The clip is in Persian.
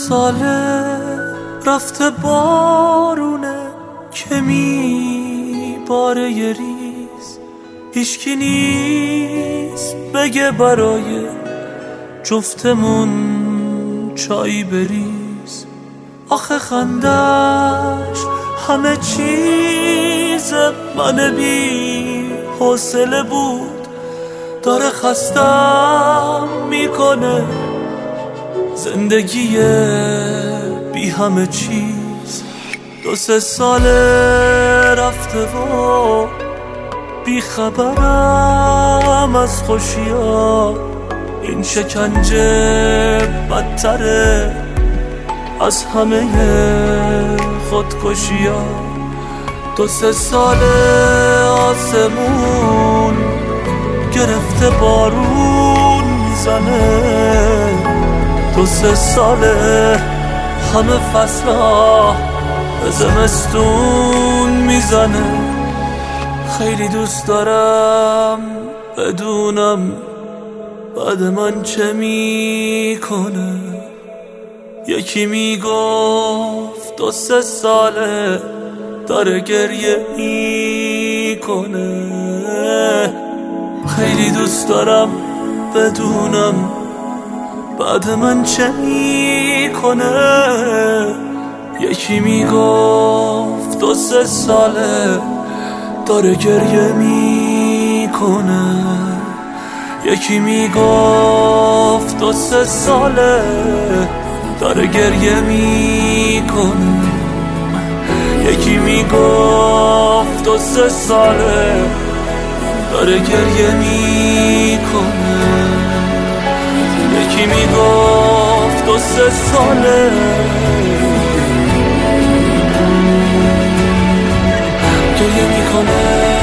ساله رفته بارونه که میباره یه ریز، هیچکی نیست بگه برای جفتمون چایی بریز. آخه خندش همه چیز من بی حوصله بود، داره خستم میکنه زندگی بی همه چیز. 2-3 ساله رفته و بی خبرم از خوشیا، این شکنجه بدتره از همه خودکشیا. 2-3 ساله آسمون گرفته بارون میزنه، 2-3 ساله همه فصلها به زمستون میزنه. خیلی دوست دارم بدونم بعد من چه میکنه. یکی میگفت 2-3 ساله داره گریه میکنه. خیلی دوست دارم بدونم بعد من چه میکنه. یکی میگفت 2-3 ساله داره گریه میکنه. یکی میگفت 2-3 ساله داره گریه میکنه. یکی میگفت 2-3 ساله داره گریه میکنه. یکی میگفت 2-3 ساله گریه میکنه.